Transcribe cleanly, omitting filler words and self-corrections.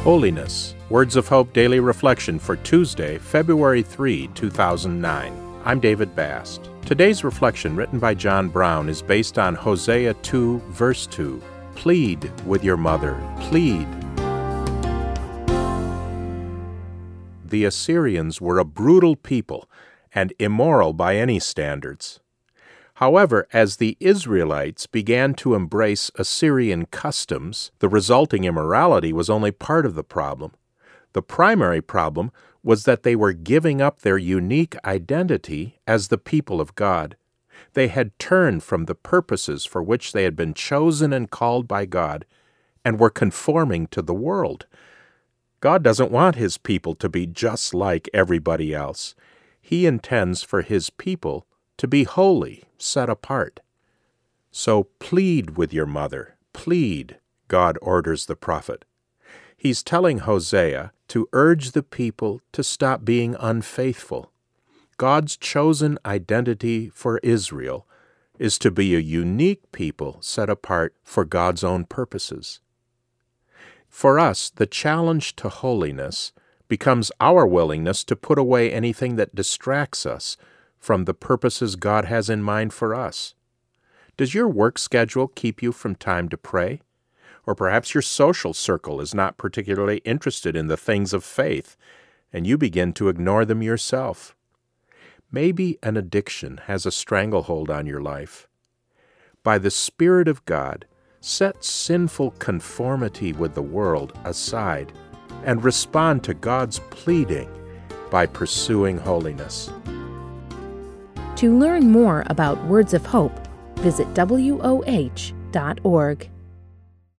Holiness, Words of Hope Daily Reflection for Tuesday, February 3, 2009. I'm David Bast. Today's reflection, written by John Brown, is based on Hosea 2, verse 2. Plead with your mother, plead. The Assyrians were a brutal people and immoral by any standards. However, as the Israelites began to embrace Assyrian customs, the resulting immorality was only part of the problem. The primary problem was that they were giving up their unique identity as the people of God. They had turned from the purposes for which they had been chosen and called by God, and were conforming to the world. God doesn't want His people to be just like everybody else. He intends for His people to be holy, set apart. So plead with your mother, plead, God orders the prophet. He's telling Hosea to urge the people to stop being unfaithful. God's chosen identity for Israel is to be a unique people set apart for God's own purposes. For us, the challenge to holiness becomes our willingness to put away anything that distracts us from the purposes God has in mind for us. Does your work schedule keep you from time to pray? Or perhaps your social circle is not particularly interested in the things of faith, and you begin to ignore them yourself. Maybe an addiction has a stranglehold on your life. By the Spirit of God, set sinful conformity with the world aside and respond to God's pleading by pursuing holiness. To learn more about Words of Hope, visit woh.org.